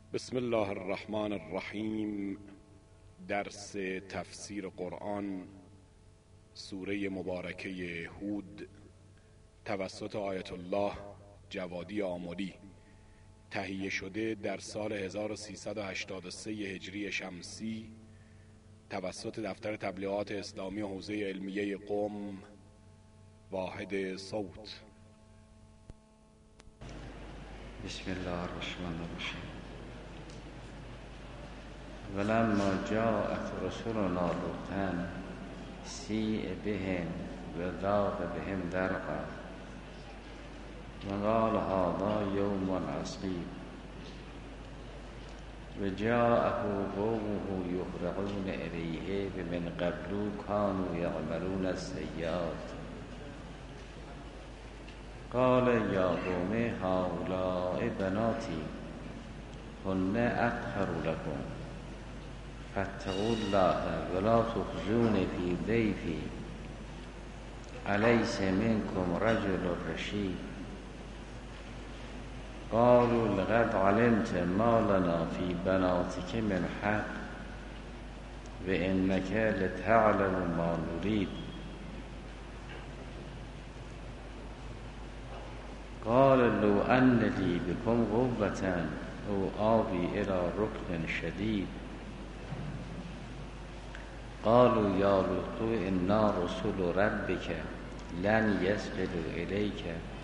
بسم الله الرحمن الرحیم. درس تفسیر قرآن، سوره مبارکه هود، توسط آیت الله جوادی آملی، تهیه شده در سال 1383 هجری شمسی توسط دفتر تبلیغات اسلامی حوزه علمیه قم، واحد صوت. بسم الله الرحمن الرحیم. ولما جاءت رسلنا لوطا سیء بهم وضاق بهم ذرعا وقال هذا یوم عصیب وجاءه قومه یهرعون الیه ومن قبل كانوا يعملون السیئات قال یا قوم هؤلاء بناتی هن اطهر لكم فاتقوا الله ولا تخزون في ضيفي أليس منكم رجل رشيد قالوا لقد علمت ما لنا في بناتك من حق وإنك لتعلم ما نريد قال لو أن لي بكم قوة أو آوي إلى ركن شديد قالوا يا لوط إنا رسل ربك لن يصلوا إليك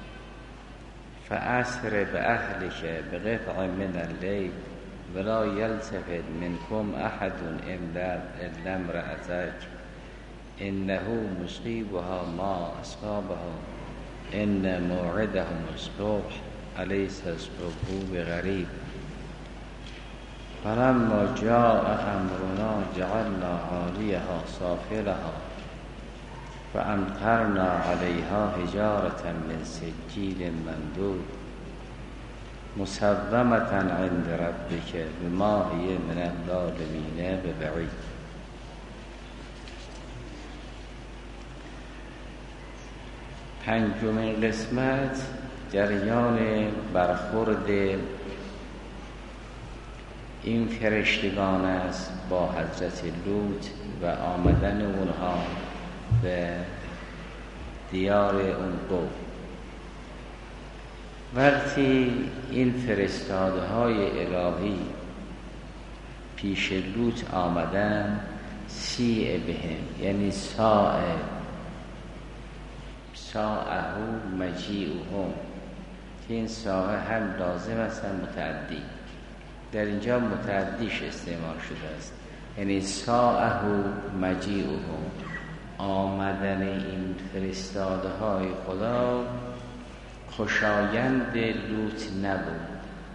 فأسر بأهلك بقطع من الليل ولا يلتفت منكم أحد إلا امرأتك إنه مصيبها ما أصابهم إن موعدهم الصبح أليس الصبح بغريب فلما جاء أمرنا جعلنا عاليها سافلها فأمطرنا عليها حجارة من سجيل منضود مسومة عند ربك وما هي من الظالمين ببعيد. پنجمین قسمت جریان برخورد این فرشتگان است با حضرت لوط و آمدن اونها به دیار اون قوم. وقتی این فرستاده های الهی پیش لوط آمدن، سیء بهم یعنی ساعه مجیعهم، که این ساعه هم لازم است هم متعدی. در اینجا متعدیش استعمال شده است، یعنی ساعه مجیعهم، آمدن این فرستاده های خدا خوشایند لوط نبود.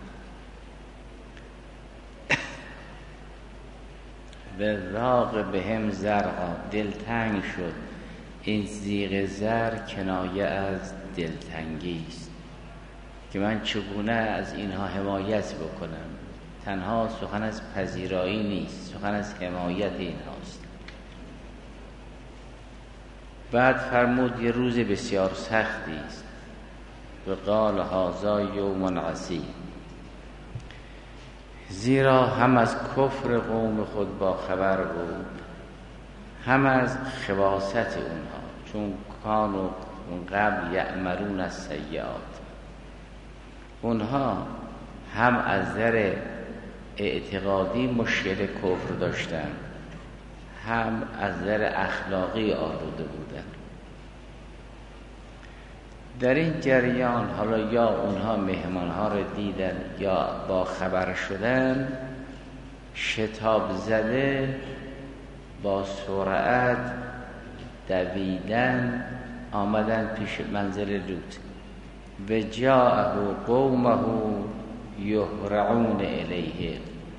و ضاق بهم ذرعا، دلتنگ شد. این ضیق زر کنایه از دلتنگی است که من چگونه از اینها حمایت بکنم. تنها سخن از پذیرایی نیست، سخن از حمایت اینهاست. بعد فرمود یه روز بسیار سختی است. و قال هذا یوم عصیب، زیرا هم از کفر قوم خود با خبر بود، هم از خباثت اونها، چون کانوا اون قبل یعملون السیئات. اونها هم از نظر اعتقادی مشکل کفر داشتن، هم از نظر اخلاقی آلوده بودن. در این جریان حالا یا اونها مهمانها رو دیدن یا با خبر شدن، شتاب زده با سرعت دویدن آمدن پیش منزل لوط. و جاءه قومه یهرعون الیه.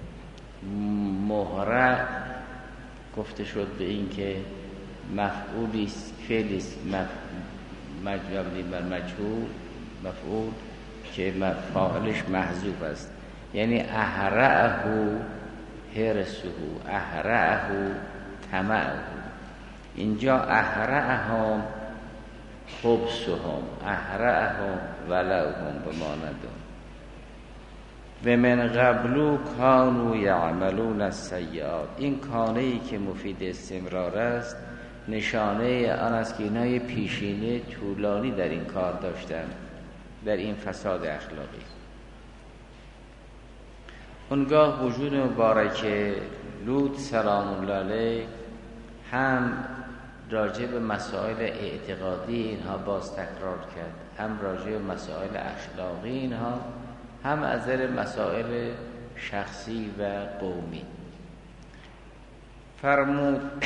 مهرع گفته شد به این که مفعولی است، فعلی است مبنی بر مجهول، مفعول که فاعلش محذوف است، یعنی اهرعه حرسه، اهرعه طمعه. اینجا اهرعهم خبثهم، اهرعهم ولعهم بماندون. و من قبلو کانوا یعملون السیئات. این کانه‌ای که مفید استمرار است نشانه آن است که اینها پیشینه طولانی در این کار داشتن، در این فساد اخلاقی. اونگاه وجود مبارک لوط سلام الله علیه هم راجع به مسائل اعتقادی اینها باز تکرار کرد، هم راجع به مسائل اخلاقی اینها، هم از نظر مسائل شخصی و قومی. فرمود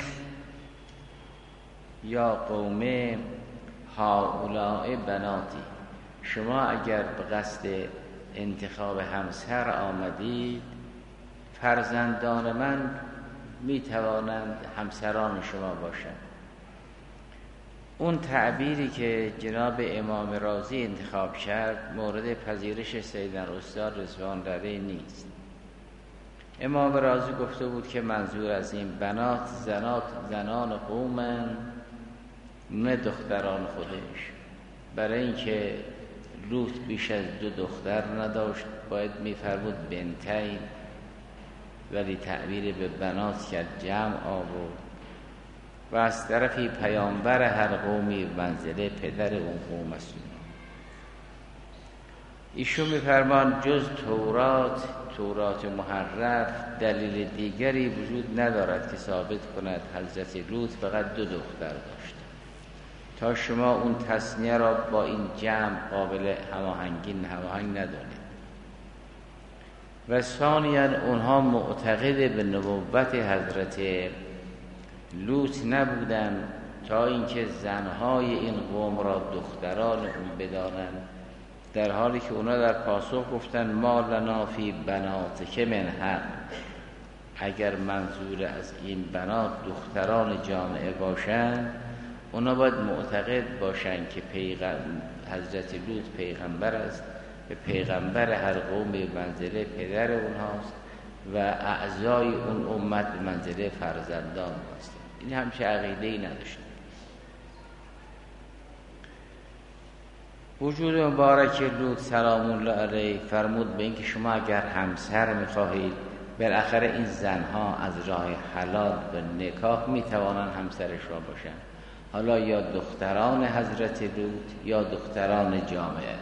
یا قوم هؤلاء بناتی، شما اگر به قصد انتخاب همسر آمدید، فرزندان من می توانند همسران شما باشند. اون تعبیری که جناب امام رازی انتخاب کرد مورد پذیرش سیدنا استاد رضوان علیه نیست. امام رازی گفته بود که منظور از این بنات زنان قومن، نه دختران خودش. برای اینکه لوط بیش از 2 دختر نداشت باید می‌فرمود بنتین، ولی تعبیر به بنات کرد، جمع آورد. و از طرفی پیامبر هر قومی منزله پدر اون قوم است. ایشون می‌فرمان جز تورات محرف دلیل دیگری وجود ندارد که ثابت کند حضرت لوط فقط 2 دختر داشت، تا شما اون تصنیه را با این جمع قابل هماهنگ ندانید. و ثانیاً اونها معتقد به نبوت حضرت لوط نبودن تا اینکه زنهای این قوم را دختران اون بدانند، در حالی که اونا در پاسخ گفتن ما لنا فی بناتک من حق. اگر منظور از این بنات دختران جامعه باشند، اونا باید معتقد باشند که حضرت لوط پیغمبر است، به پیغمبر هر قوم به منزله پدر اونهاست و اعضای اون امت به منزله فرزندان هست. این همچه عقیده‌ای نداشت. وجود مبارک لوط سلام الله علیه فرمود به اینکه شما اگر همسر می‌خواهید، بالاخره این زنها از راه حلال به نکاح می‌توانند همسر شما باشند، حالا یا دختران حضرت لوط یا دختران جامعه.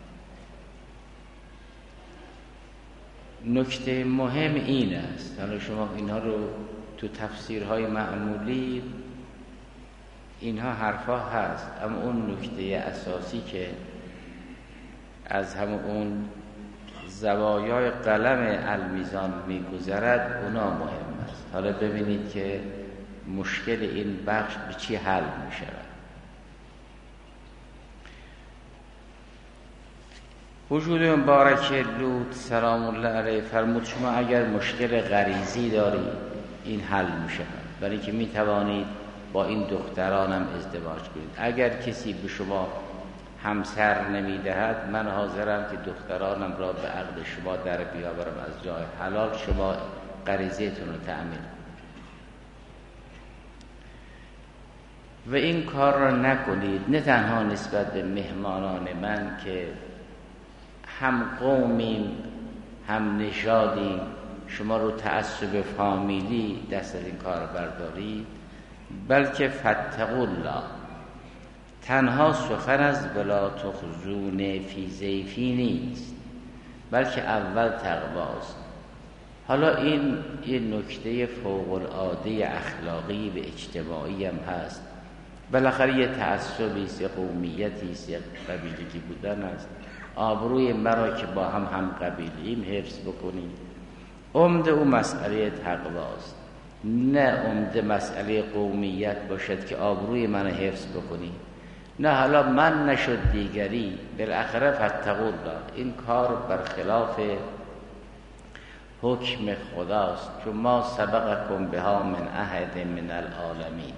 نکته مهم این است، حالا شما اینها رو تو تفسیرهای معمولی اینها حرفا هست، اما اون نکته اساسی که از همون اون زوایای قلم المیزان میگذرد اونا مهم است. حالا ببینید که مشکل این بخش به چی حل میشود. وجود مبارک لوط سلام الله علیه فرمود شما اگر مشکل غریزی دارید این حل میشه، برای اینکه میتوانید با این دخترانم ازدواج کنید. اگر کسی به شما همسر نمیدهد، من حاضرم که دخترانم را به عقد شما در بیاورم از جای حلال، شما غریزتون رو تأمین. و این کار را نکنید، نه تنها نسبت به مهمانان من که هم قومیم هم نژادیم، شما رو تعصب فامیلی دست از این کار بردارید، بلکه فاتقوا الله، تنها سخن از ولا تخزون فی ضیفی نیست، بلکه اول تقواست. حالا این یه نکته فوق العاده اخلاقی و اجتماعی هم هست. بالاخره یه تعصبی است، یه قومیتی است، یه قبیلگی بودن است. آبروی مرا که با هم قبیلیم حفظ بکنیم. عمده اون مسئله تقواست، نه عمده مسئله قومیت باشد که آبروی من حفظ بکنی. نه حالا من نشد دیگری، بالاخره فاتقوا الله، این کار برخلاف حکم خداست، چون ما سبقکم بها من احد من العالمین.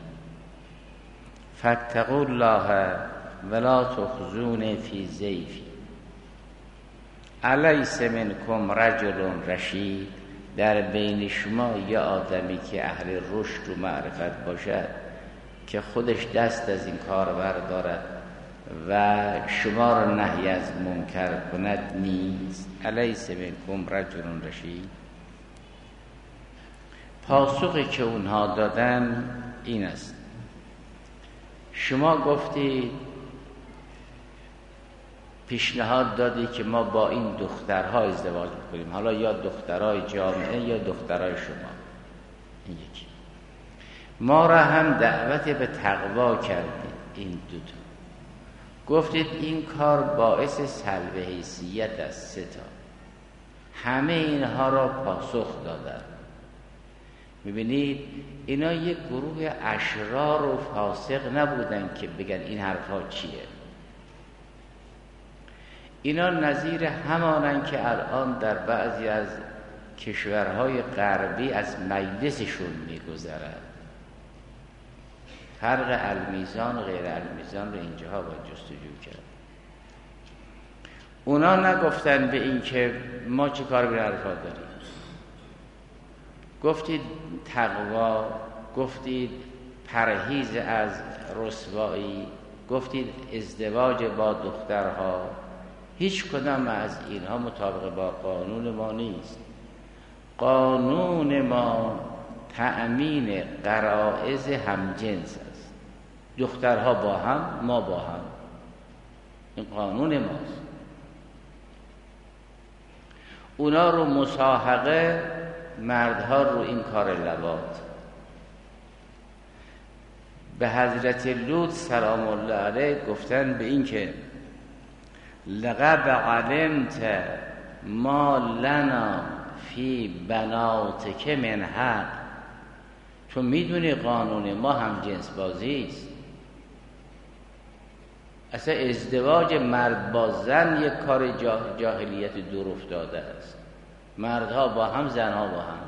فاتقوا الله ولا تخزون فی ضیفی. الیس منکم رجل رشید، در بین شما یه آدمی که اهل رشد و معرفت باشد که خودش دست از این کار بردارد و شما را نهی از منکر کند نیست. الیس منکم رجل رشید. پاسخی که اونها دادن این است: شما گفتید، پیشنهاد دادی که ما با این دخترها ازدواج بکنیم، حالا یا دخترای جامعه یا دخترای شما، این یکی. ما را هم دعوت به تقوا کردید، این دوتا. گفتید این کار باعث سلب حیثیت است، سه تا. همه اینها را پاسخ دادن. میبینید اینا یک گروه اشرار و فاسق نبودن که بگن این حرفا چیه. اینا نظیر همانن که الان در بعضی از کشورهای غربی از مجلسشون میگذرد. فرق المیزان و غیر المیزان رو اینجاها باید جستجو کرد. اونا نگفتن به این که ما چه کار به حرفا داریم. گفتید تقوا، گفتید پرهیز از رسوایی، گفتید ازدواج با دخترها. هیچ کدام از اینها مطابق با قانون ما نیست. قانون ما تأمین غرایز همجنس است. دخترها با هم، ما با هم. این قانون ماست. اونا رو مساحقه، مردها رو این کار لواط. به حضرت لوط سلام الله علیه گفتن به این که لقد علمت ما لنا فی بناتک من حق. تو میدونی قانون ما هم جنس بازی است. اصلا ازدواج مرد با زن یک کار جاهلیت دور افتاده است. مردها با هم، زنها با هم.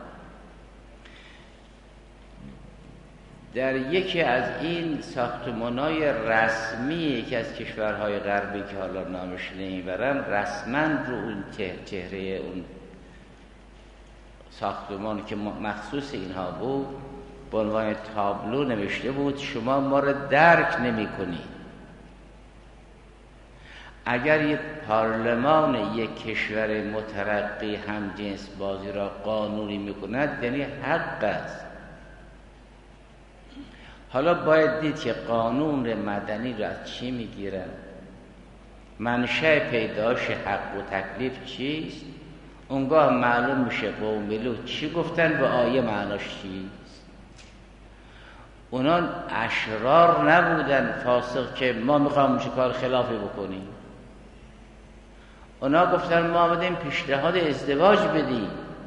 در یکی از این ساختمان‌های رسمی یکی از کشورهای غربی که حالا نامش نمیبرم، رسما رو اون چهره اون ساختمان که مخصوص اینها بود به عنوان تابلو نوشته بود شما ما را درک نمی کنی. اگر یک پارلمان یک کشور مترقی هم جنس بازی را قانونی میکند یعنی حق است. حالا باید دید که قانون مدنی را از چی میگیرن، منشأ پیداش حق و تکلیف چیست، اونگاه معلوم میشه قوم لوط چی گفتن و آیه معناش چیست. اونا اشرار نبودن فاسق که ما میخوام چه کار خلافی بکنیم. اونا گفتن ما آمدیم پیشنهاد ازدواج بدیم.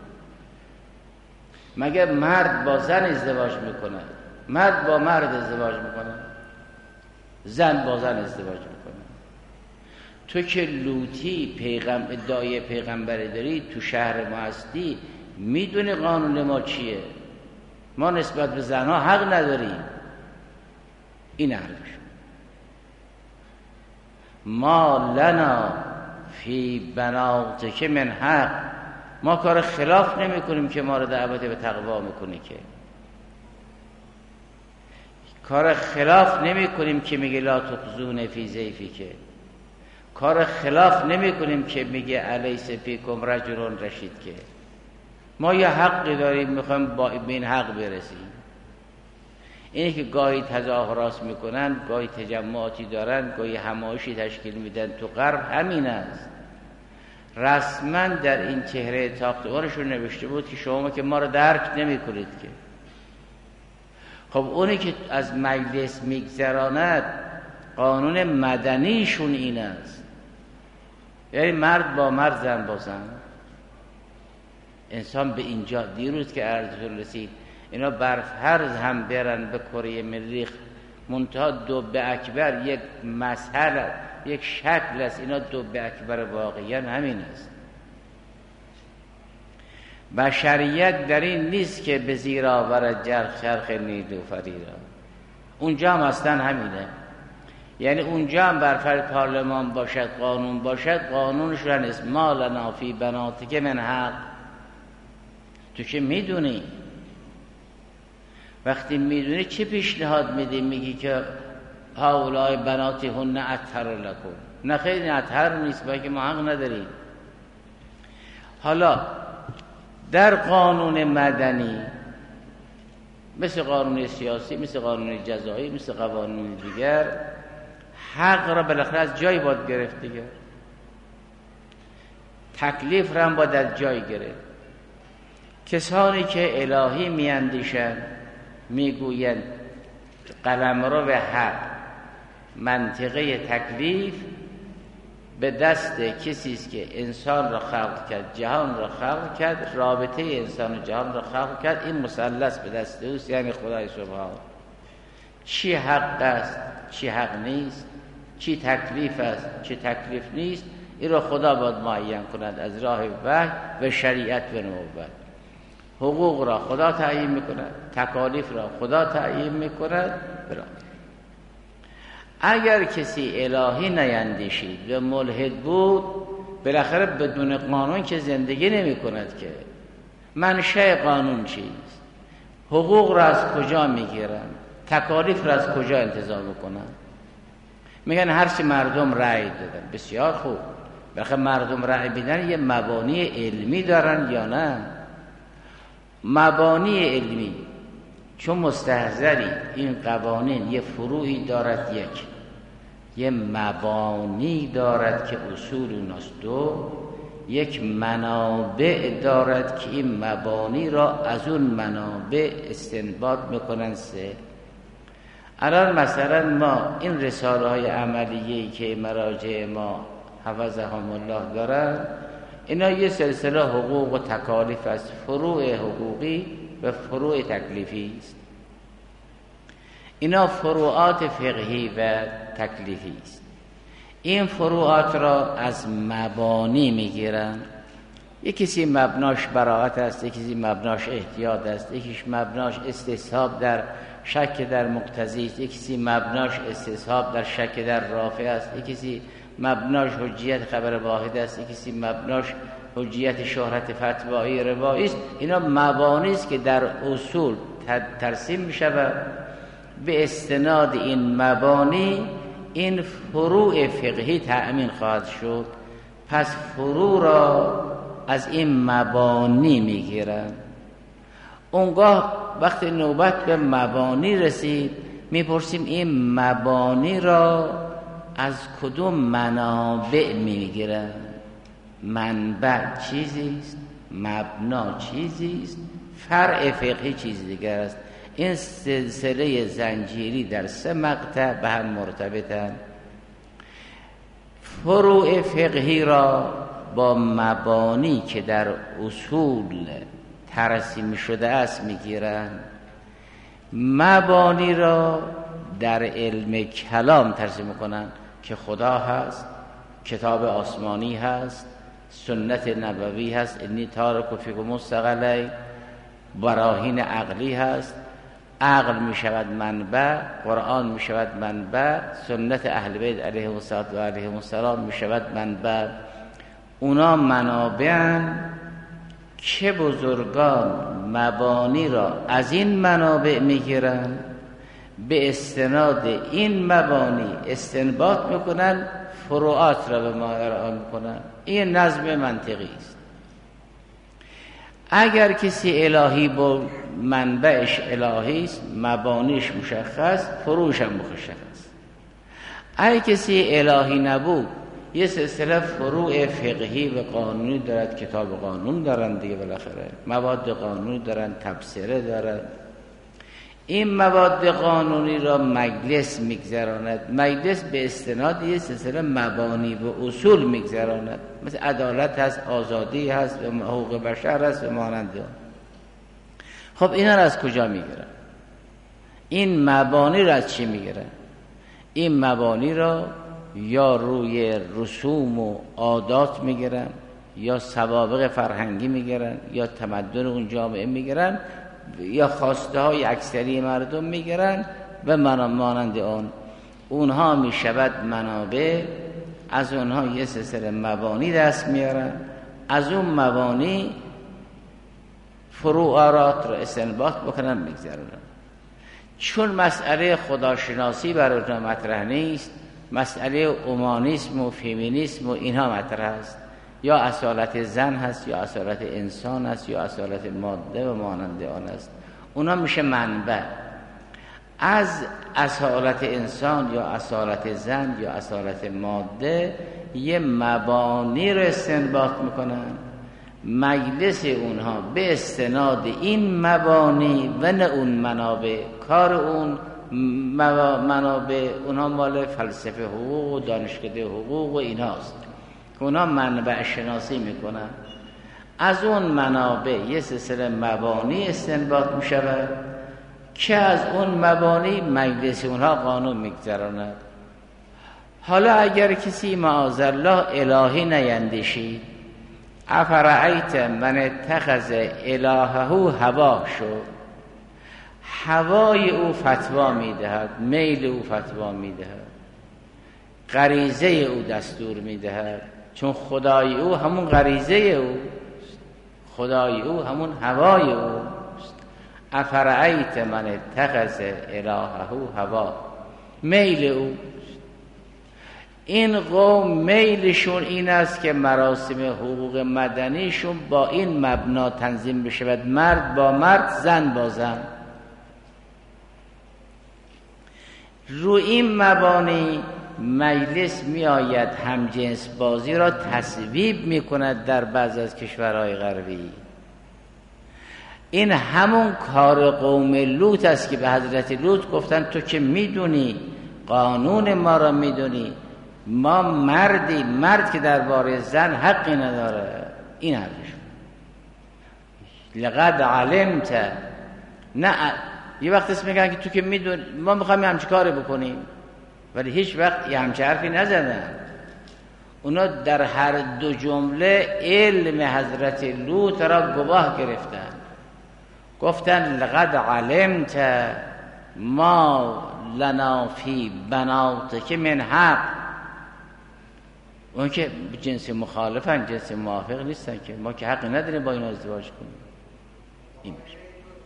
مگه مرد با زن ازدواج میکنه؟ مرد با مرد ازدواج میکنه؟ زن با زن ازدواج میکنه؟ تو که لوطی ادعای پیغمبری داری، تو شهر ما هستی، میدونی قانون ما چیه؟ ما نسبت به زنها حق نداریم. این حرفش. ما لنا فی بناتک من حق. ما کار خلاف نمی کنیم که ما رو دعوت به تقوا میکنی، که کار خلاف نمی کنیم که میگه لا تخزون فی ضیفی، که کار خلاف نمی کنیم که میگه الیس فیکم رجل رشید، که ما یه حقی داریم میخوایم با این حق برسیم. اینه که گاهی تظاهرات میکنن، گاهی تجمعاتی دارن، گاهی همایشی تشکیل میدن تو غرب، همین است. رسما در این چهره ساختمانشون نوشته بود که شما که ما رو درک نمی کنید. که خب اونی که از مجلس میگذراند قانون مدنیشون این است، یعنی مرد با مرد، زن با زن. انسان به اینجا دیروز که عرضتون رسید اینا برفرض هم برن به کره مریخ، منتها دب اکبر یک مسئله، یک شکل است. اینا دب اکبر واقعا همین است. بشریت در این نیست که به زیر آورد چرخ نیلوفری را. اونجا هم اصلا همینه. یعنی اونجا هم برفرض پارلمان باشد، قانون باشد، قانونشون است ما لنا فی بناتک من حق. تو که میدونی، وقتی میدونی چه پیشنهاد میدی؟ میگی که هؤلاء بناتهن اطهر لکم. نه خیلی اطهر نیست، بلکه ما حق نداریم. حالا در قانون مدنی مثل قانون سیاسی، مثل قانون جزایی، مثل قوانین دیگر، حق را بالاخره از جایی باید گرفت دیگر، تکلیف را هم باید از جایی گرفت. کسانی که الهی میاندیشند میگویند قلمرو به حق، منطقه تکلیف به دست کسی است که انسان را خلق کرد، جهان را خلق کرد، رابطه انسان و جهان را خلق کرد. این مثلث به دست اوست، یعنی خدای سبحان. چی حق است، چی حق نیست، چی تکلیف است، چی تکلیف نیست، این را خدا باید معین کند از راه وحی و شریعت و نبوت. حقوق را خدا تعیین میکند، تکالیف را خدا تعیین میکند. اگر کسی الهی نیندیشید و ملحد بود، بالاخره بدون قانون که زندگی نمی کند که. منشأ قانون چیست؟ حقوق را از کجا میگیرن؟ تکالیف را از کجا انتظار میکنن؟ میگن هر چی مردم رأی دادن. بسیار خوب، بالاخره مردم رأی بدن یه مبانی علمی دارن یا نه؟ مبانی علمی چون مستحضری این قوانین یه فروعی دارد، یه مبانی دارد که اصول اوناست، دو یک منابع دارد که این مبانی را از اون منابع استنباط میکنن، سه. الان مثلا ما این رساله های عملیه‌ای که مراجع ما حفظهم الله دارن، اینا یه سلسله حقوق و تکالیف است، فروع حقوقی و فروع تکلیفی است. اینا فروعات فقهی و تکلیفی است. این فروعات را از مبانی میگیرن. یکیسی مبناش براءت است، یکیسی مبناش احتیاط است، یکیش مبناش استصحاب در شک در مقتضی است، یکیسی مبناش استصحاب در شک در رافع است، یکیسی مبناش حجیت خبر واحد است، یکیسی مبناش حجیت شهرت فتوایی روایی است. اینا مبانی است که در اصول ترسیم می شود. به استناد این مبانی این فروع فقهی تأمین خواهد شد. پس فروع را از این مبانی می گیرن. اونگاه وقتی نوبت به مبانی رسید میپرسیم این مبانی را از کدوم منابع میگیرن؟ منبع چیزیست، مبنا چیزیست، فرع فقهی چیز دیگر است. این سلسله زنجیری در سه مقطع به هم مرتبطند. فروع فقهی را با مبانی که در اصول ترسیم شده است میگیرن. مبانی را در علم کلام ترسیم میکنن که خدا هست، کتاب آسمانی هست، سنت نبوی هست، انی تارک فیکم الثقلین، براهین عقلی هست. عقل می شود منبع، قرآن می شود منبع، سنت اهل بیت علیهم السلام می شود منبع. اونا منابعن که بزرگان مبانی را از این منابع می گیرن، به استناد این مبانی استنباط میکنن، فروعات را به ما ارائه میکنن. این نظم منطقی است. اگر کسی الهی بود، منبعش الهی است، مبانیش مشخص، فروعش هم مشخص. اگر کسی الهی نبود، یه سلسله فروع فقهی و قانونی دارد، کتاب قانون دارن دیگه، بالاخره مواد قانونی دارن، تبصره دارن. این مواد قانونی را مجلس میگذراند. مجلس به استناد یه سلسله مبانی و اصول میگذراند، مثل عدالت هست، آزادی هست، و حقوق بشر هست و مانند آن. خب اینا را از کجا میگیرن؟ این مبانی را از چی میگیرن؟ این مبانی را یا روی رسوم و عادات میگیرن، یا سوابق فرهنگی میگیرن، یا تمدن اون جامعه میگیرن، یا خواسته های اکثری مردم میگیرن و مانند آن. اونها میشود منابع، از اونها یه سلسله مبانی دست میارن، از اون مبانی فروعات را استنباط بکنن، میگذارن. چون مسئله خداشناسی برای اونها مطرح نیست، مسئله اومانیسم و فمینیسم و اینها مطرح است، یا اصالت زن هست یا اصالت انسان هست یا اصالت ماده و مانند آن است. اونا میشه منبع. از اصالت انسان یا اصالت زن یا اصالت ماده یه مبانی رو استنباط میکنن، مجلس اونها به استناد این مبانی و نه اون منابع، کار اون منابع اونها مال فلسفه حقوق و دانشکده حقوق و اینهاست که اونها منبع شناسی میکنن. از اون منابع یه سلسله مبانی استنباط میشود که از اون مبانی مجلس اونها قانون میگذراند. حالا اگر کسی معاذالله الهی نیندیشید، افرأیت من اتخذ الهه هوا شد، هوای او فتوا میدهد، میل او فتوا میدهد، غریزه او دستور میدهد، چون خدای او همون غریزه او، خدای او همون هوای او. افرأیت من اتخذ الهه هوا، میل او. این قوم میلشون این است که مراسم حقوق مدنیشون با این مبنا تنظیم بشود، مرد با مرد، زن با زن. رو این مبانی مجلس می آید همجنس بازی را تصویب می کند در بعض از کشورهای غربی. این همون کار قوم لوط است که به حضرت لوط گفتن تو که میدونی قانون ما را میدونی، ما مردی، مرد که درباره زن حقی نداره. این حرفشون. لقد علمت، نه یه وقت اسم میگن که تو که میدونی، ما میخوایم همچه کاری بکنیم، ولی هیچ وقت یه همچه حرفی نزدن. اونا در هر دو جمله علم حضرت لوط را گواه گرفتن، گفتن لقد علمت ما لنا فی بناتک من حق. اون که جنس مخالفن، جنس موافق نیستن، که ما که حقی نداریم با اینا ازدواج کنیم. این میشه.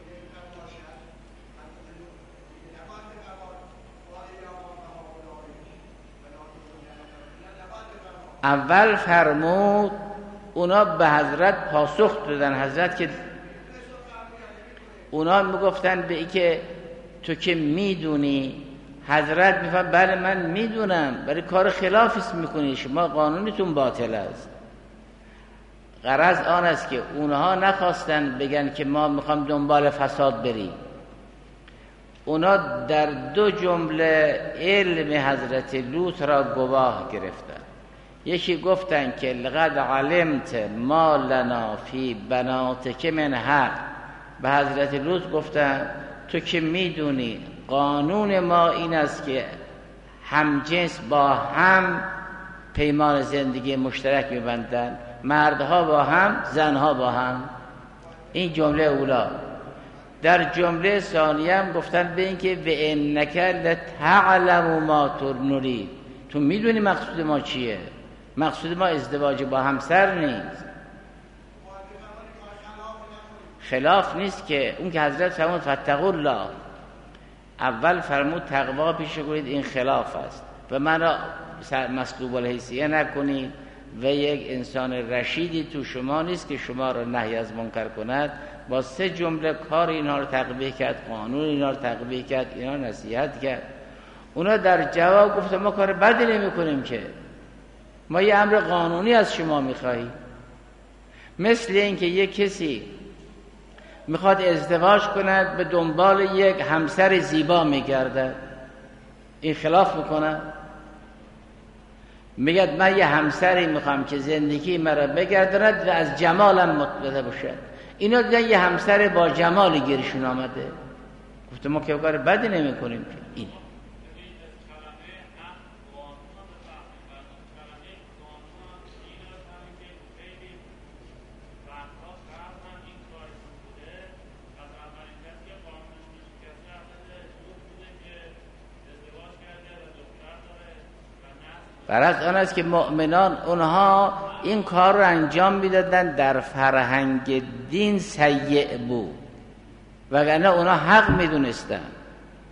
اول فرمود اونا به حضرت پاسخ دادن، حضرت که اونا میگفتن به ای که تو که میدونی، حضرت میفهم بله من میدونم، ولی کار خلافی میکنی، شما قانونتون باطل است. غرض آن است که اونها نخواستن بگن که ما میخوام دنبال فساد بریم. اونا در دو جمله علم حضرت لوط را گواه گرفتن. یکی گفتن که لقد علمت ما لنا فی بناتک من حق، به حضرت لوط گفتن تو که میدونی قانون ما این است که همجنس با هم پیمان زندگی مشترک میبندن، مردها با هم، زنها با هم. این جمله اولا. در جمله ثانیه هم گفتن به این که و انک لتعلم ما نرید، تو میدونی مقصود ما چیه. مقصود ما ازدواج با همسر نیست، خلاف نیست که اون که حضرت فرمود فاتقوا الله، اول فرمود تقوا پیش کنید، این خلاف است و من را مسلوب الحیثیه نکنید و یک انسان رشیدی تو شما نیست که شما را نهی از منکر کند. با سه جمله کار اینها رو تقبیح کرد، قانون اینها رو تقبیح کرد، اینها نصیحت کرد. اونا در جواب گفتن ما کار بدی نمی کنیم، که ما یه امر قانونی از شما میخواهیم. مثل اینکه یک کسی میخواد ازدواج کند به دنبال یک همسر زیبا میگرده، این خلاف میکنه، میگه من یه همسری میخوام که زندگی مرا بگرداند و از جمالم مطلع باشد. اینا دیدن یه همسر با جمال گیرشون آمده، گفته ما که کار بدی نمی کنیم. این برعکس آن است که مؤمنان اونها این کار رو انجام میدادن در فرهنگ دین سیء بود، وگرنه اونها حق میدونستن.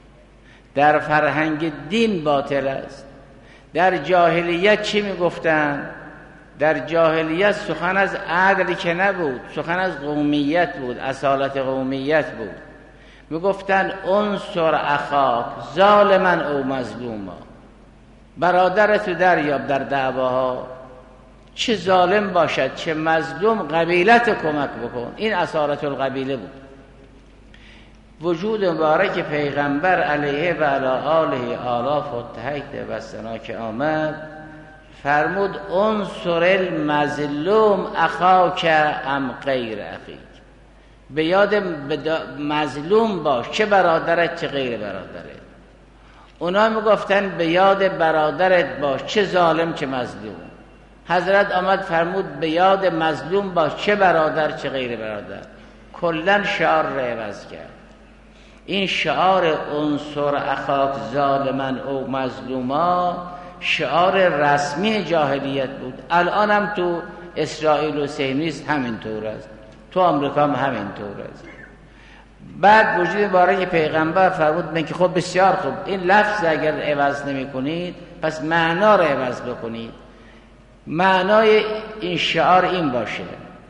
در فرهنگ دین باطل است. در جاهلیت چی میگفتن؟ در جاهلیت سخن از عدل که نبود، سخن از قومیت بود، اصالت قومیت بود. میگفتن انصر اخاک ظالما او مظلوما، برادرتو دریاب در دعواها، چه ظالم باشد چه مظلوم قبیلت کمک بکن. این اصالت القبیله بود. وجود مبارک پیغمبر علیه و علی آله آلاف و تحیت و سنا که آمد فرمود انصر المظلوم اخاک ام غیر اخیک، به یاد مظلوم باش، چه برادرت چه غیر برادرت. اونا میگفتن به یاد برادرت باش، چه ظالم چه مظلوم. حضرت آمد فرمود به یاد مظلوم باش، چه برادر چه غیر برادر. کلن شعار را عوض کرد. این شعار انصر اخاک ظالما او مظلوما شعار رسمی جاهلیت بود. الان هم تو اسرائیل و صهیونیسم همینطور است، تو آمریکا هم همینطور است. بعد وجود مبارک پیغمبر فرمود که خب بسیار خوب، این لفظ اگر عوض نمی کنید پس معنا را عوض بکنید. معنای این شعار این باشه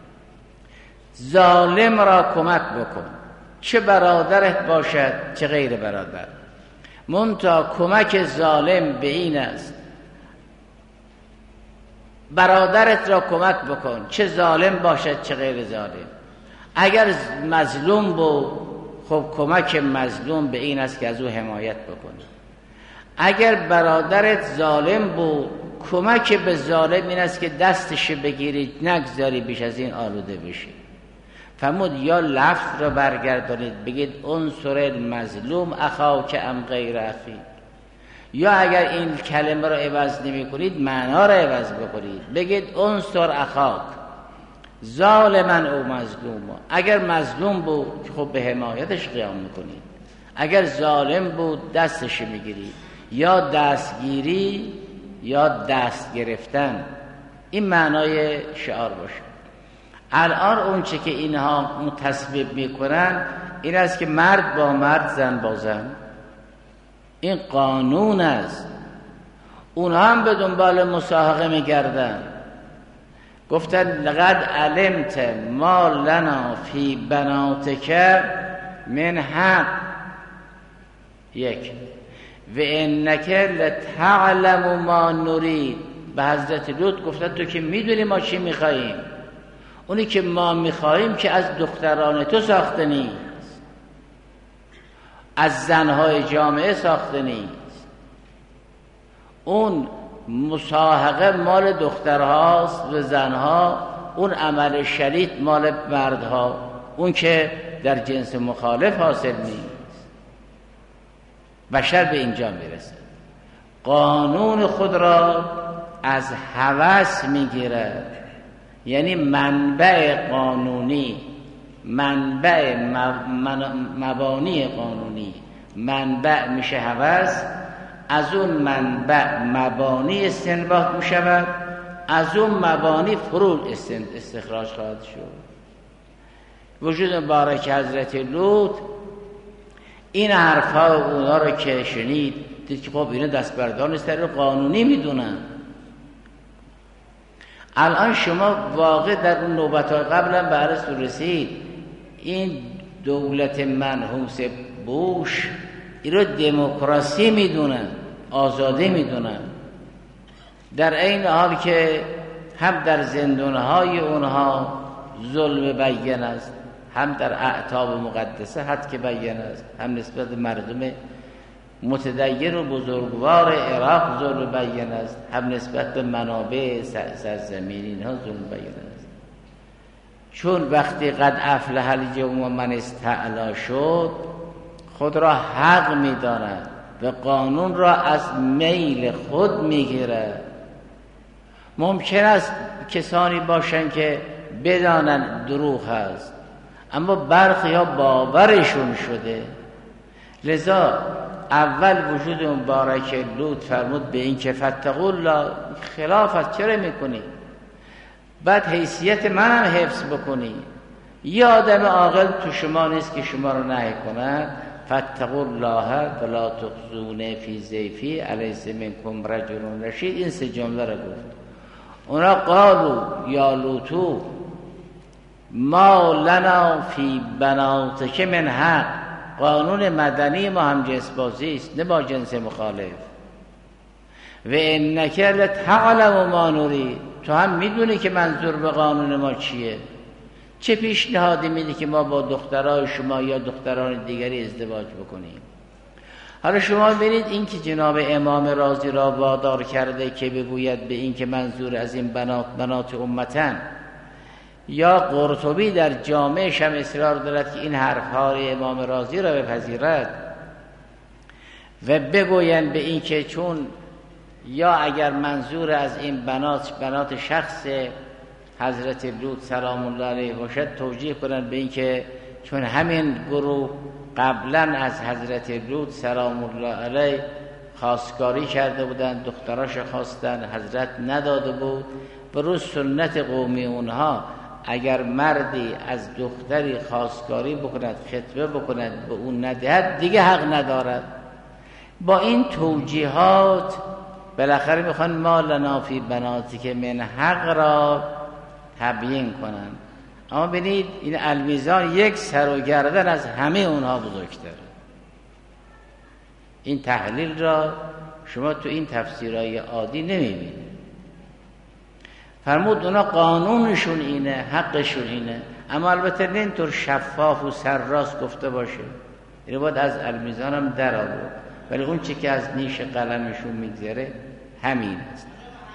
ظالم را کمک بکن، چه برادرت باشد چه غیر برادر. منتها کمک ظالم به این است برادرت را کمک بکن، چه ظالم باشد چه غیر ظالم. اگر مظلوم بود خب کمک مظلوم به این است که از او حمایت بکنی. اگر برادرت ظالم بود کمک به ظالم این است که دستش بگیرید نگذاری بیش از این آلوده بشه. فرمود یا لفظ را برگردانید بگید انصر المظلوم اخاک ام غیر اخیک، یا اگر این کلمه را عوض نمی کنید معنا را عوض بکنید بگید انصر اخاک ظالما او مظلوما. اگر مظلوم بود خب به حمایتش قیام میکنید، اگر ظالم بود دستش میگیرید، یا دستگیری یا دست گرفتن. این معنای شعار باشه. الان اون چه که اینها متصویب میکنن این است که مرد با مرد زن با زن، این قانون است. اونها هم به دنبال مساهقه میگردن. گفتن لقد علمت ما لنا فی بناتک من حق، یک و انک لتعلم ما نرید. به حضرت لوط گفتن تو که میدونی ما چی میخواییم، اونی که ما میخواییم که از دختران تو ساخته نیست، از زنهای جامعه ساخته نیست. اون مساهقه مال دخترهاست و زنها، اون عمل شریط مال مردها، اون که در جنس مخالف حاصل نیست. بشر به اینجا میرسه، قانون خود را از هوس میگیرد. یعنی منبع قانونی، منبع مبانی قانونی، منبع میشه هوس، از اون منبع مبانی استنباط میشود، از اون مبانی فروع استخراج خواهد شد. وجود مبارک حضرت لوط این حرفا و اونا رو که شنید دید که خب اینا دست بردار نیست، رو قانونی میدونن. الان شما واقع در اون نوبت‌های قبلا به عرض رسید این دولت منحوس بوش این رو دموکراسی میدونن، آزادی میدونن، در این حال که هم در زندانهای اونها ظلم بیان است، هم در اعتاب مقدسه حد که بیان است، هم نسبت مردم متدین و بزرگوار عراق ظلم بیان است، هم نسبت به منابع سرزمین اینها ظلم بیان است. چون وقتی قد افلح الیوم من استعلا شد خود را حق می‌داند و قانون را از میل خود میگیرد. ممکن است کسانی باشند که بدانند دروغ هست اما برخی ها باورشون شده. لذا اول وجود مبارک لوط فرمود به این که فتقوا الله، خلافت چرا میکنی؟ بعد حیثیت منم حفظ بکنی. یه آدم عاقل تو شما نیست که شما رو نهی کند، فاتقوا الله ولا تخزون فی ضیفی الیس منکم رجل رشید. این سه جمله را گفت. اونا قالوا یا لوطو ما لنا فی بناتک من حق. قانون مدنی ما هم جنس بازی است، نه با جنس مخالف. و انک لتعلم ما نرید. تو هم میدونی که منظور به قانون ما چیه. چه پیشنهادی میدی که ما با دخترای شما یا دختران دیگری ازدواج بکنیم؟ حالا شما ببینید این که جناب امام رازی را وادار کرده که بگوید به این که منظور از این بنات امتن، یا قرطبی در جامعش هم اصرار دارد که این حرف‌ها امام رازی را بپذیرد و بگویند به این که چون یا اگر منظور از این بنات شخص حضرت لوط سلام الله علیه باشد، توجیه کنند به این که چون همین گروه قبلا از حضرت لوط سلام الله علیه خواستگاری کرده بودند، دختراش خواستن، حضرت نداده بود. و روز سنت قومی اونها اگر مردی از دختری خواستگاری بکند، خطبه بکند، به اون ندهد، دیگه حق ندارد. با این توجیهات بالاخره میخوان ما لنا فی بناتی که من حق را تبیین کنن. اما ببینید این المیزان یک سر و گردن از همه اونها بزرگتره. این تحلیل را شما تو این تفسیرهای عادی نمیبینید. فرمود اونا قانونشون اینه، حقشون اینه، اما البته نه اینطور شفاف و سرراست گفته باشه. این باید از المیزان هم در آورد، ولی اون چی که از نیش قلمشون میگذره همین است.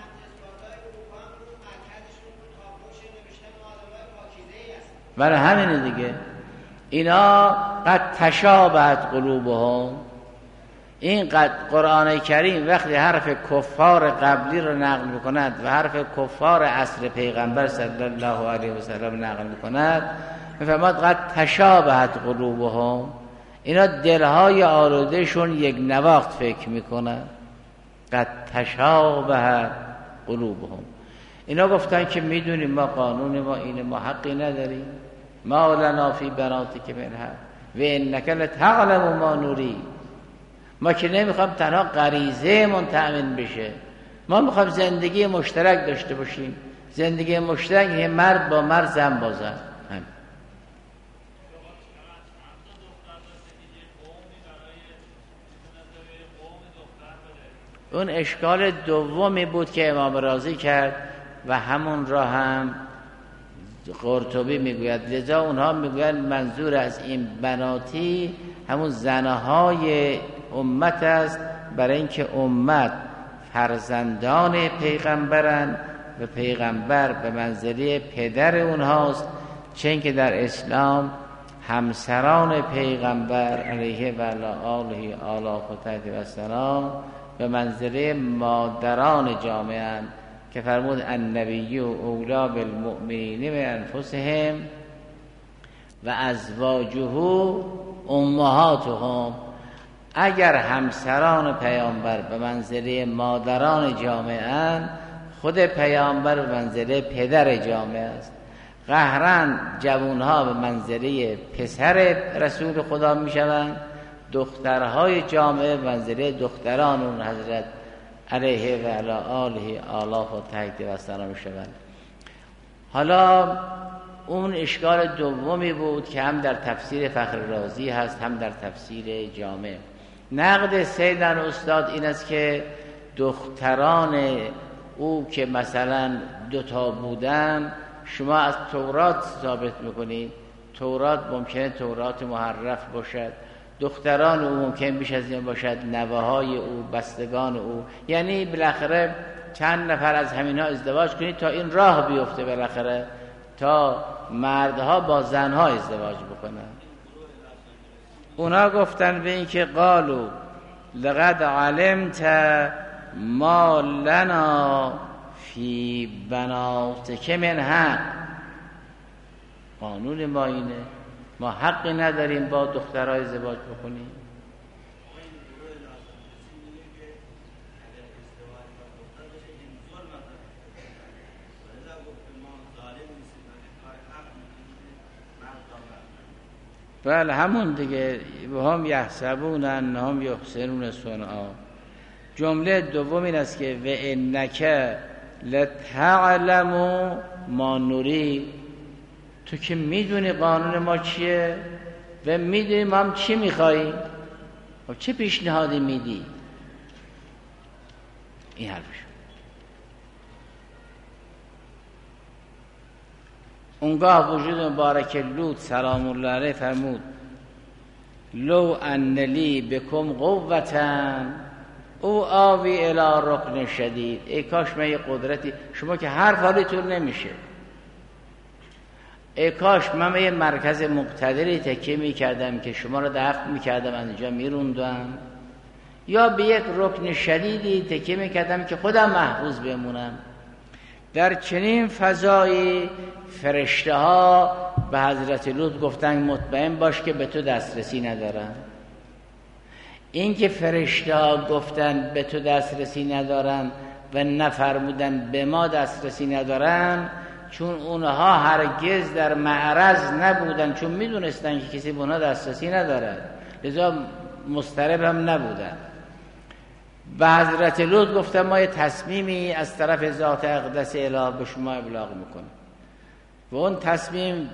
برای همینه دیگه اینا قد تشابهت قلوبهم. این قرآن کریم وقتی حرف کفار قبلی رو نقل میکند و حرف کفار عصر پیغمبر صلی الله علیه و سلم نقل میکند، میفرماد قد تشابهت قلوبهم. اینا دلهای آلودهشون یک نواخت فکر میکنن. قد تشابهت قلوبهم. اینا گفتن که میدونیم ما قانون ما اینه، ما حقی نداریم. ما لنا فی بناتک من حق و انک لتعلم ما نرید. ما که نمیخوام تنها غریزه من تأمین بشه، ما میخوام زندگی مشترک داشته باشیم. زندگی مشترک یه مرد با مرد، زن با زن. اون اشکال دومی بود که امام رازی کرد و همون را هم قرطبی میگوید. لذا اونها میگوید منظور از این بناتی همون زنهای امت است، برای اینکه امت فرزندان پیغمبرن و پیغمبر به منزله پدر اونهاست، چون که در اسلام همسران پیغمبر علیه و آله و السلام به منزله مادران جامعه اند که فرمود النبی اولی بالمؤمنین من انفسهم و ازواجه امهاتهم. اگر همسران پیامبر به منزله مادران جامعه اند، خود پیامبر به منزله پدر جامعه است. قهرن جوانها به منزله پسر رسول خدا می شوند، دخترهای جامعه به منزله دختران اون حضرت علیه و آله و تحت و سلام شوند. حالا اون اشکال دومی بود که هم در تفسیر فخر رازی هست، هم در تفسیر جامع. نقد سیدن استاد این است که دختران او که مثلا دوتا بودن، شما از تورات ثابت میکنید. تورات ممکنه تورات محرف باشد، دختران او ممکن بیش از این باشد، نوه‌های او، بستگان او. یعنی بالاخره چند نفر از همینا ازدواج کنید تا این راه بیفته، بالاخره تا مردها با زنها ازدواج بکنن. اونا گفتن به این که قالو لقد علمت ما لنا فی بناتک من حق. قانون ما اینه، ما حقی نداریم با دخترای ازدواج بکنیم. بله همون دیگه، و هم یحسبون انهم یحسنون صنعا. جمله دوم این است که و انک لتعلم ما نرید، تو که میدونی قانون ما چیه و میدونی ما هم چی میخواییم و چه پیشنهادی میدی. این حرفش. اونگاه وجود مبارک لوط سلام الله علیه فرمود لو ان لی بکم قوتن او آوی الی رکن شدید. ای کاش من یه قدرتی، شما که حرف حالیتون نمیشه، ای کاش من یه مرکز مقتدری تکیه میکردم که شما رو دفع میکردم از اینجا میروندم، یا به یک رکن شدیدی تکیه میکردم که خودم محفوظ بمونم. در چنین فضایی فرشته ها به حضرت لوط گفتن مطمئن باش که به تو دسترسی ندارن. این که فرشته ها گفتن به تو دسترسی ندارن و نفرمودن به ما دسترسی ندارن، چون اونها هرگز در معرض نبودن، چون میدونستن که کسی به اونها دسترسی ندارد، لذا مضطرب هم نبودن. به حضرت لوط گفتن ما یه تصمیمی از طرف ذات اقدس الهی به شما ابلاغ میکنیم و اون تصمیم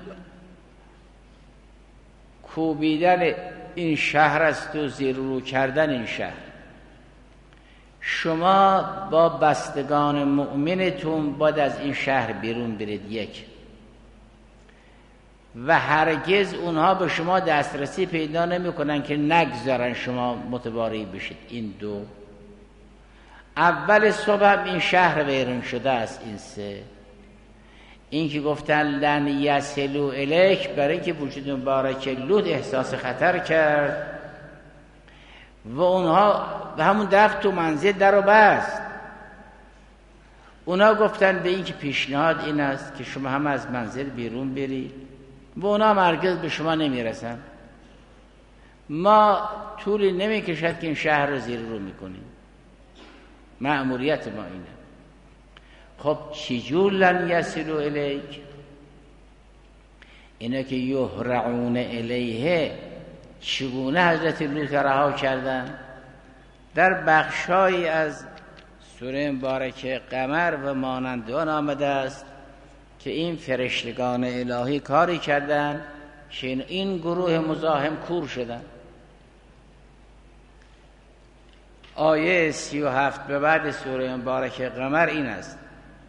کوبیدن این شهر است و زیر رو کردن این شهر. شما با بستگان مؤمنتون باید از این شهر بیرون برید، یک، و هرگز اونها به شما دسترسی پیدا نمی کنن که نگذارن شما متباری بشید. این دو. اول صبح این شهر ویران شده است. این سه. این که گفتن لن یصلوا الیک، برای اینکه وجود مبارک لوط احساس خطر کرد و اونها به همون دفت تو منزل در رو بست. اونا گفتن به این که پیشنهاد این است که شما هم از منزل بیرون برید و اونا هرگز به شما نمیرسن. ما طولی نمیکشد که این شهر رو زیر رو میکنیم، مأموریت ما اینه. خب چجور لن یصلوا الیک؟ اینا که یهرعون الیه، چگونه حضرت لوط رها کردن؟ در بخشایی از سوره مبارکه قمر و مانند آن آمده است که این فرشتگان الهی کاری کردن که این گروه مزاحم کور شدن. آیه 37 به بعد سوره مبارکه قمر این است،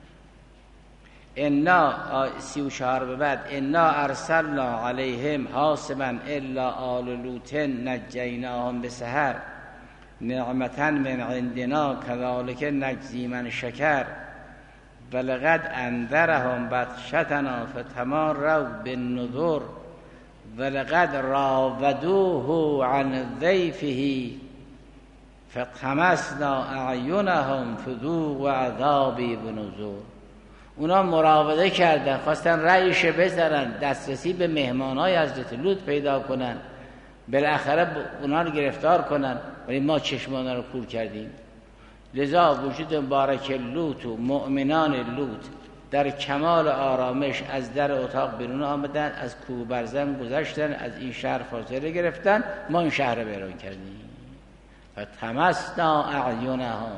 انا 34 به بعد انا ارسلنا علیهم حاصبا الا آل لوط نجیناهم بسحر نعمتا من عندنا کذالک نجزی من شکر ولقد انذرهم بطشتنا فتماروا بالنذر ولقد راودوه عن ضیفه فطمسنا اعینهم فذوقوا عذابی بنذر. اونا مراوده کردن، خواستن رأیش بذارن، دسترسی به مهمانای حضرت لوط پیدا کنن، بالاخره اونا رو گرفتار کنن، ولی ما چشم اونا رو کور کردیم. لذا وجود مبارک لوط و مؤمنان لوط در کمال آرامش از در اتاق بیرون آمدن، از کوه برزن گذشتن، از این شهر فاصله گرفتن، ما این شهر رو ویران کردیم. فتمسنا اعینهم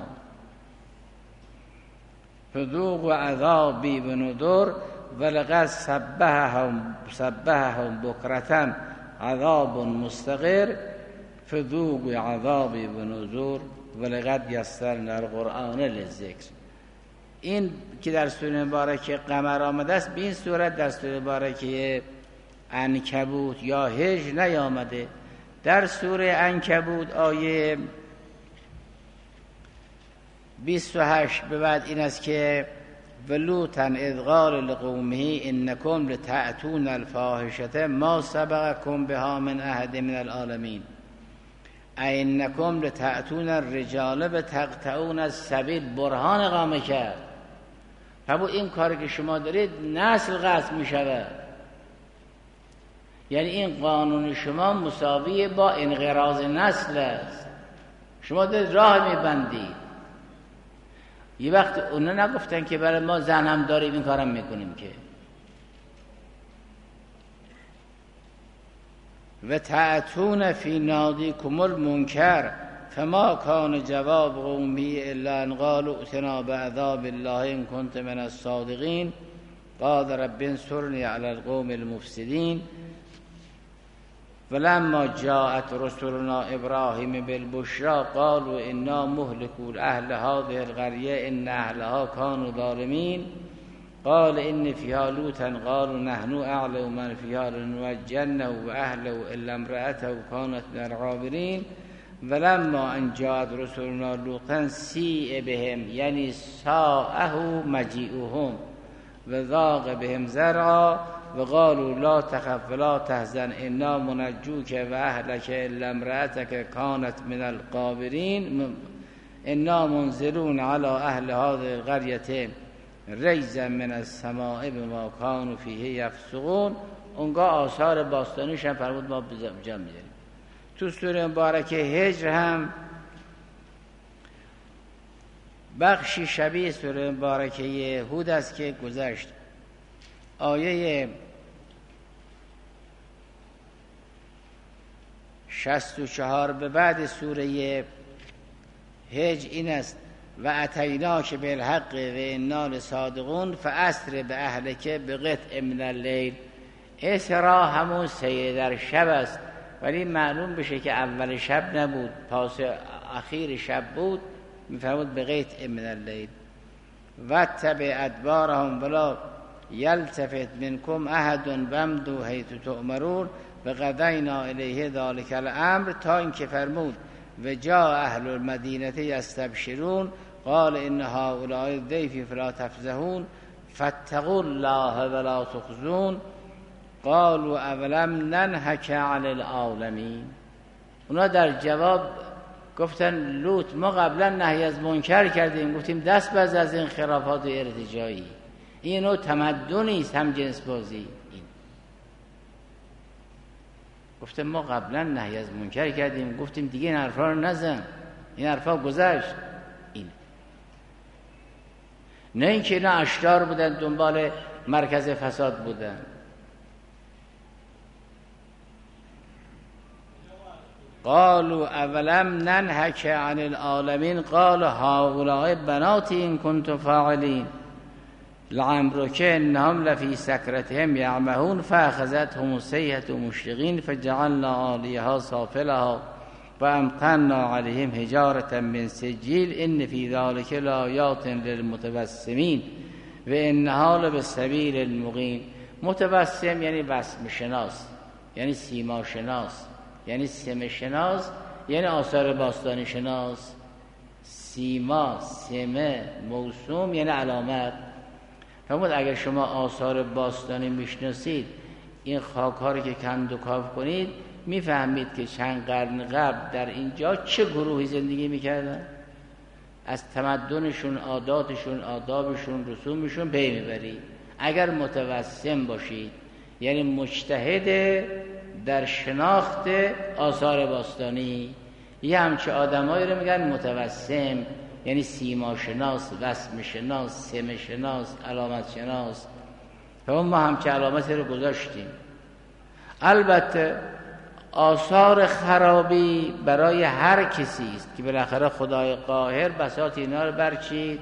فذوقوا عذابی بنذر ولقد سبحهم بکرة عذاب مستقر فذوقوا عذابی بنذر ولقد یسرنا القرآن للذکر. این که در سوره مبارکه قمر آمده است، به این صورت در سوره مبارکه عنکبوت یا هجر نیامده. در سوره عنکبوت آیه 28 به بعد این است که ولوطا اذ قال لقومه انکم لتأتون الفاحشة ما سبقکم بها من احد من العالمین اینکم لتأتون الرجال بتقطعون السبیل. برهان اقامه کرد. فرمود این کاری که شما دارید نسل قطع می شود، یعنی این قانون شما مساوی با انقراض نسل است. شما دارید راه می بندید. یه وقت اونا نگفتن که برای ما زن هم داریم این کارم میکنیم که و تأتون فی نادیکم المنکر فما کان جواب قومی الا ان قالوا ائتنا بعذاب الله ان کنت من الصادقین قال رب انصرنی علی القوم المفسدین ولما جاءت رسلنا ابراهیم بالبشرى قالوا انا مهلكو اهل هذه القريه ان اهلها كانوا ظالمين قال ان فيها لوطا قالوا نحن اعلم من فيها لننجنه واهله الا امراته كانت من الغابرين ولما ان جاءت رسلنا لوطا سیء بهم یعنی ساءه مجیئهم و ضاق بهم ذرعا و قالوا لا تخف ولا تحزن انا منجوک و اهلک الا امرأتک کانت من الغابرین انا منزلون على اهل هذه القرية رجزا من السماء بما كانوا فيه يفسقون. اونگاه آثار باستانیش هم فرمود ما جا میذاریم. تو سوره مبارکه هجر هم بخشی شبیه سوره مبارکه هود است که گذشت. آیه 64 به بعد سوره هجر این است و اتیناک بالحق و انا لصادقون فاسر به اهلک بقطع من اللیل. اسرا همون سیر در شب است ولی معلوم بشه که اول شب نبود، پاس اخیر شب بود. میفرمود بقطع من اللیل و تبع ادبارهم ولا یلتفت منکم احد وامضوا حیث تؤمرون و قضینا الیه ذلک الامر تا اینکه فرمود و جاء اهل المدینه یستبشرون قال ان هؤلاء ضیفی فلا تفزحون فاتقوا الله ولا تخزون قالوا اولم ننهک عن العالمین. اونا در جواب گفتن لوط ما قبلا نهی از منکر کردیم، گفتیم دست باز از این خرافات ارتجاعی، این نوع تمدنی است، هم جنس بازی. این گفتم ما قبلا نهی از منکر کردیم، گفتیم دیگه این حرفا رو نزن، این حرفا گذشت. این نه اینکه اینا اشرار بودن دنبال مرکز فساد بودن. قالوا اولم ننهک عن العالمین قال هؤلاء بناتی ان کنتم فاعلین لعمرک انهم لفی سکرتهم یعمهون فاخذتهم الصیحة مشرقین فجعلنا عالیها سافلها فامطرنا علیهم حجارة من سجیل ان فی ذلک لآیات للمتبسمین و انها لبالسبیل المقیم. متبسم یعنی بسم شناس، یعنی سیما شناس، یعنی سمه شناس، یعنی آثار باستانی شناس. سیما، سمه، موسوم یعنی علامت. فرمود اگر شما آثار باستانی میشناسید، این خاک‌ها رو که کند و کاف کنید، میفهمید که چند قرن قبل در اینجا چه گروهی زندگی میکردن. از تمدنشون، عاداتشون، آدابشون، رسومشون پی میبرید. اگر متوسم باشید یعنی مجتهد در شناخت آثار باستانی، یه همچه آدمایی رو میگن متوسم، یعنی سیما شناس، وسم شناس، سم شناس، علامت شناس. ما همچه علامتی رو گذاشتیم. البته آثار خرابی برای هر کسی است که بالاخره خدای قاهر بساط اینا رو برچید.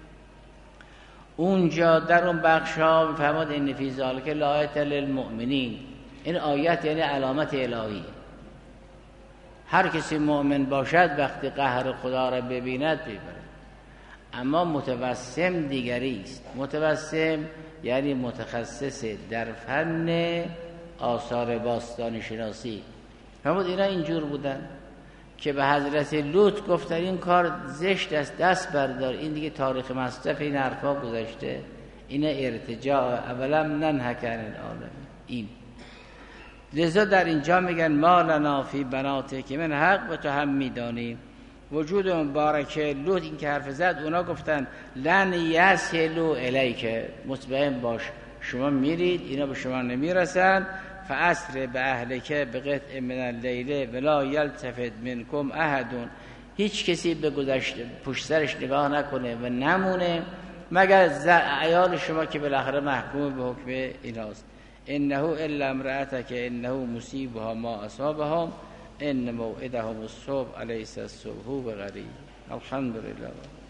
اونجا در اون بخشا میفرماد ان فی ذلک لآیة للمؤمنین. این آیت یعنی علامت الهی. هر کسی مؤمن باشد وقتی قهر خدا را ببیند ببرد. اما متوسم دیگری است. متوسم یعنی متخصص در فن آثار باستانی شناسی. فرمود اینا اینجور بودن که به حضرت لوط گفتن این کار زشت است، دست بردار، این دیگه تاریخ مصرف این حرفا گذشته، این ارتجاع. اولم ننهک عن العالمین. این لذا در اینجا میگن ما لنا فی بناته که من حق و تو هم میدانی. وجود مبارکه لوط این که حرف زد، اونا گفتن لن یصلوا الیک، مطمئن باش شما میرید اینا به شما نمیرسن. فاسر به اهلک بقطع من اللیل ولا یلتفت منکم احد، هیچ کسی به گذشته پشت سرش نگاه نکنه و نمونه مگر عیال شما که بالاخره محکوم به حکم ایناست. انه الا امرأتک انه مصیبها ما اصابهم ان موعدهم الصبح الیس الصبح بقریب. الحمدلله.